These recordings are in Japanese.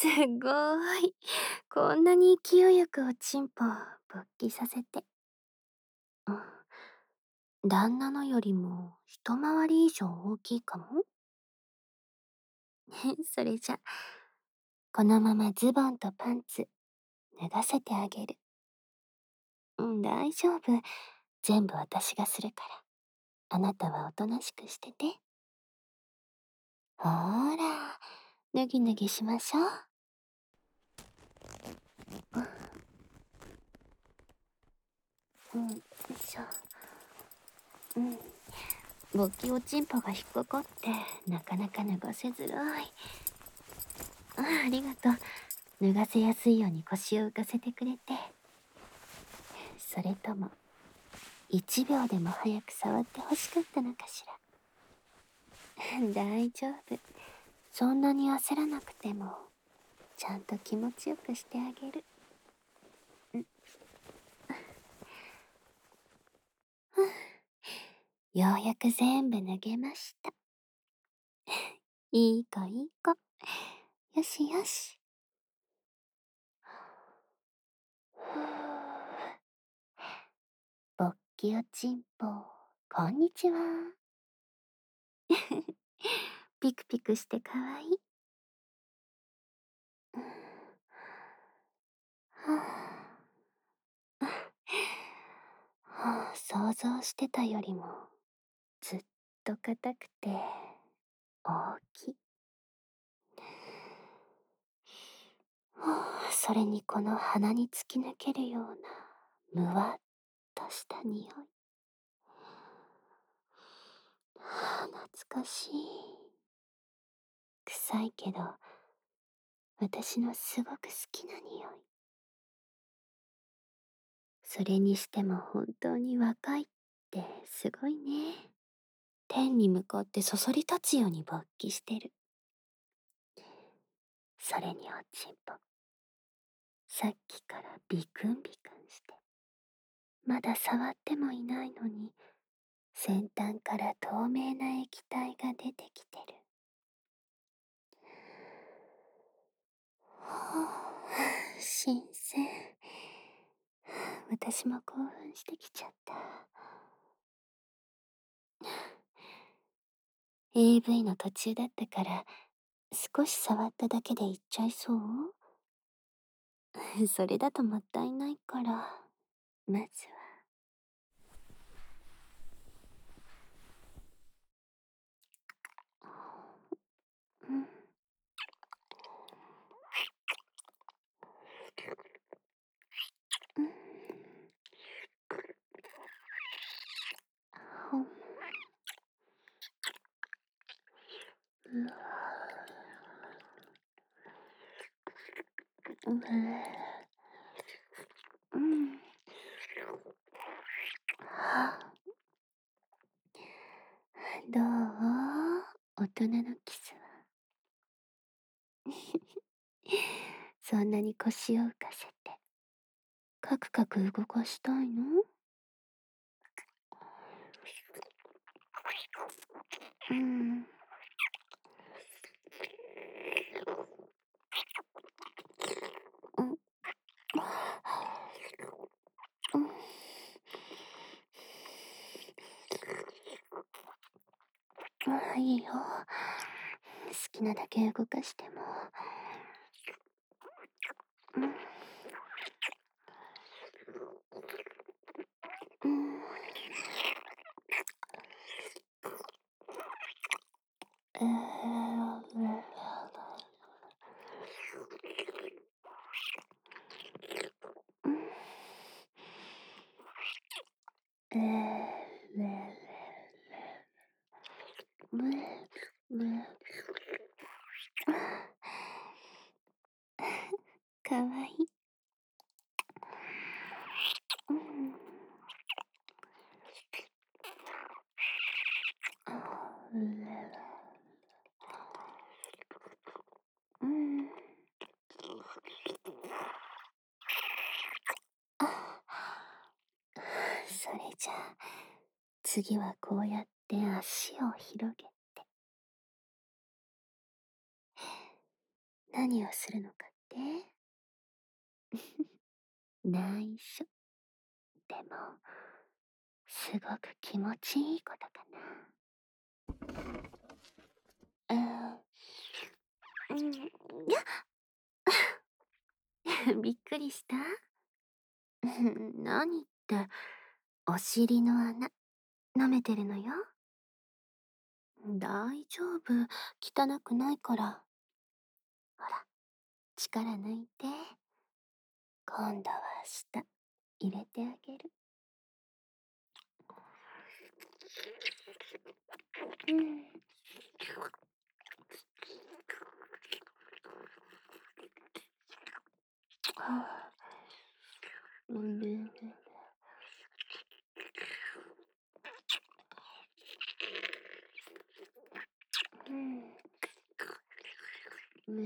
ごい。こんなに勢いよくおちんぽ勃起させて。うん。旦那のよりも一回り以上大きいかも。それじゃ、このままズボンとパンツ脱がせてあげる。うん、大丈夫。全部私がするから。あなたはおとなしくしてて。ほーら、脱ぎ脱ぎしましょう。うん、よいしょ。うん。勃起おちんぽが引っかかってなかなか脱がせづらい。ありがとう。脱がせやすいように腰を浮かせてくれて。それとも1秒でも早く触ってほしかったのかしら。大丈夫。そんなに焦らなくてもちゃんと気持ちよくしてあげる。ようやく全部脱げました。いい子いい子。よしよし。ぼっきおちんぽ、こんにちは。ピクピクしてかわいい。想像してたよりもずっと硬くて大きい。それにこの鼻に突き抜けるようなむわっとした匂い。懐かしい。臭いけど私のすごく好きな匂い。それにしても本当に若いってすごいね。天に向かってそそり立つように勃起してる。それにおちんぽ、さっきからビクンビクンして、まだ触ってもいないのに先端から透明な液体が出てきてる。新鮮。私も興奮してきちゃった。AV の途中だったから少し触っただけでいっちゃいそう。それだともったいないから、まずは。うん。うん。ほん。うん。うん。どう？大人のキスは。そんなに腰を浮かせてカクカク動かしたいの？うん。うん。うん。いいよ。好きなだけ動かしても。うん。うん。うん。かわいい。うん。うん。それじゃあ次はこうやって足を広げて、 何をするのかって？内緒。でも、すごく気持ちいいことかな。うん、やびっくりした？何って、お尻の穴、舐めてるのよ。大丈夫、汚くないから。ほら、力抜いて。今度は下、入れてあげる。うん。はあ、うん。うん。うん。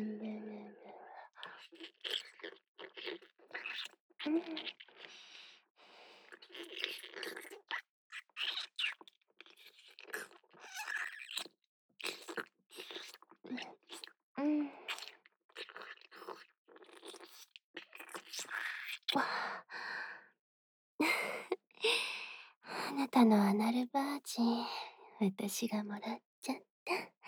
うん。わあ。あなたのアナルバージン、私がもらっちゃった。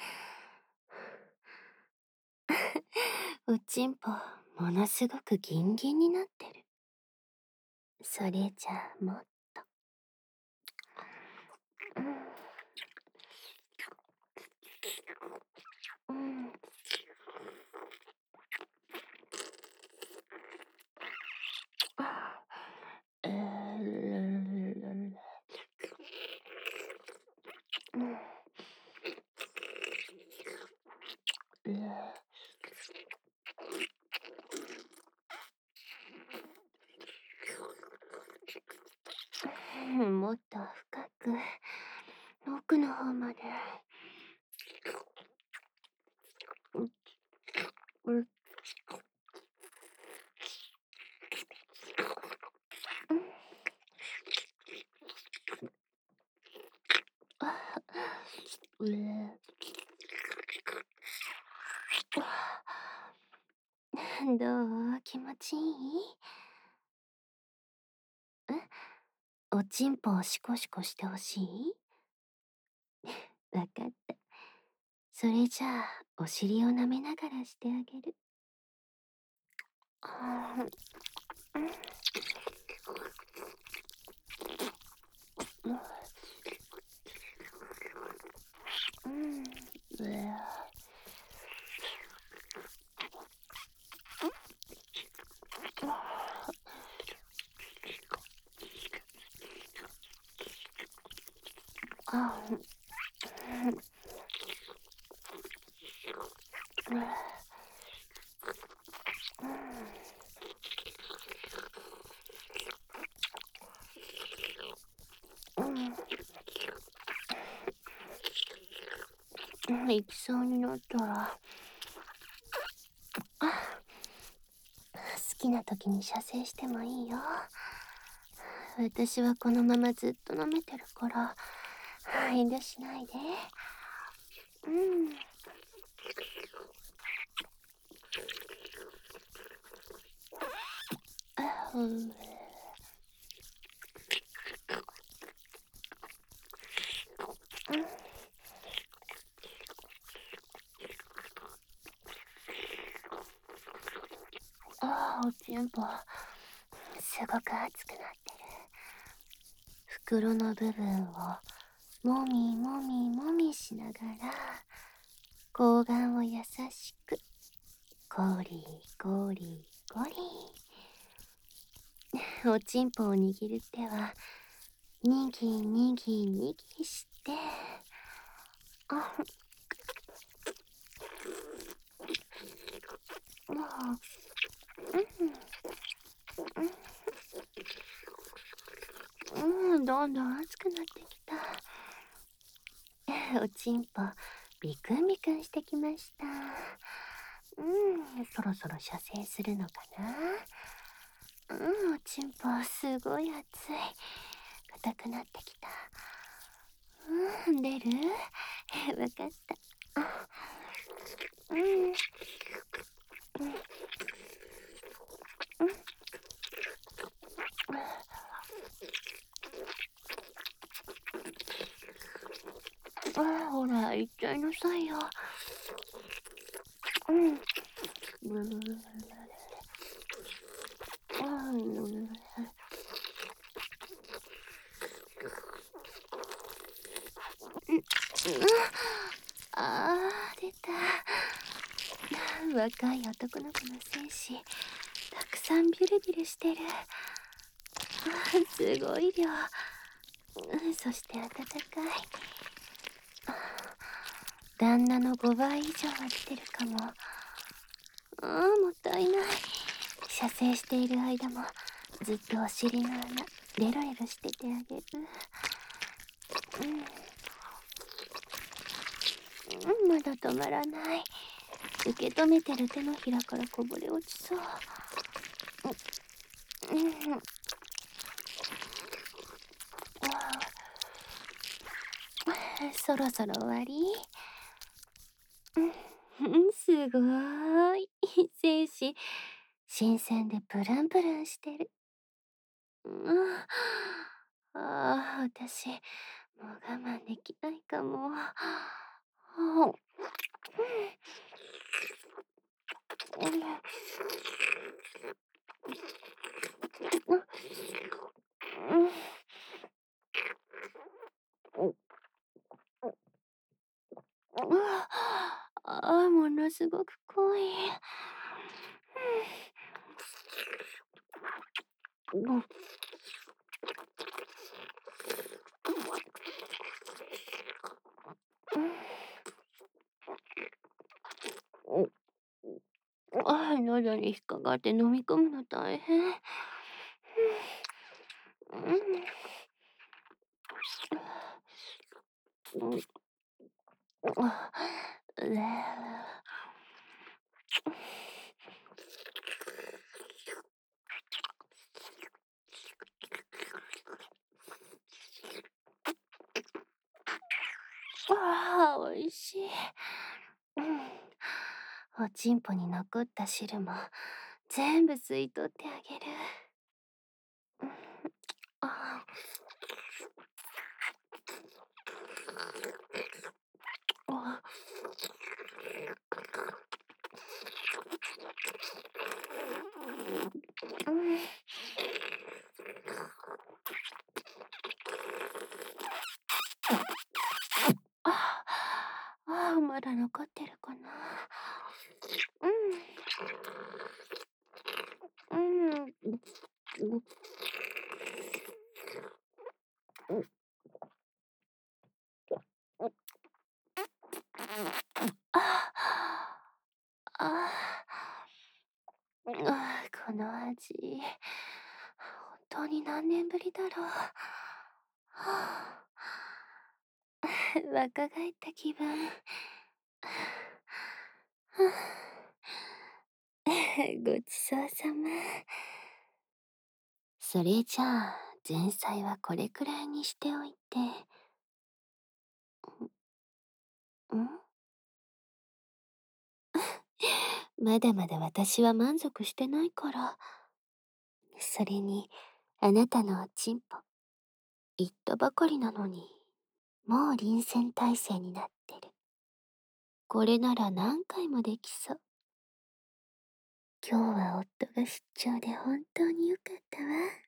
おちんぽ、ものすごくギンギンになってる。それじゃあもっと。うん。うん。もっと深く、奥の方まで。うん。うどう？気持ちいい？おちんぽをシコシコしてほしい？わかった。それじゃあ、お尻を舐めながらしてあげる。うん。行きそうになったら、好きな時に射精してもいいよ。私はこのままずっと舐めてるから、遠慮しないで。うん。うん。おちんぽ、すごく熱くなってる。袋の部分をもみもみもみしながら、睾丸を優しく、ゴリゴリゴリ。おちんぽを握る手は、にぎにぎにぎして、あ、もどんどん熱くなってきた。おちんぽ、ビクンビクンしてきました。そろそろ射精するのかな。おちんぽ、すごい熱い。硬くなってきた。出る？わかった。 なさいよ。うん。ああ、出た。若い男の子の精子、たくさんビュルビュルしてる。すごい量。そして暖かい。旦那の5倍以上は出てるかも。もったいない。射精している間もずっとお尻の穴レロレロしててあげる。まだ止まらない。受け止めてる手のひらからこぼれ落ちそう。そろそろ終わり。すごーい。精子、新鮮でプルンプルンしてる。私、もう我慢できないかも。ものすごく濃い。喉に引っかかって飲み込むの大変。おいしい。おちんぽに残った汁も全部吸い取ってあげる。ああまだ残ってるかな。あこの味、本当に何年ぶりだろう。若返った気分。ごちそうさま。それじゃあ、前菜はこれくらいにしておいて。まだまだ私は満足してないから。それに、あなたのおちんぽ、言ったばかりなのに、もう臨戦態勢になってる。これなら何回もできそう。今日は夫が出張で本当によかったわ。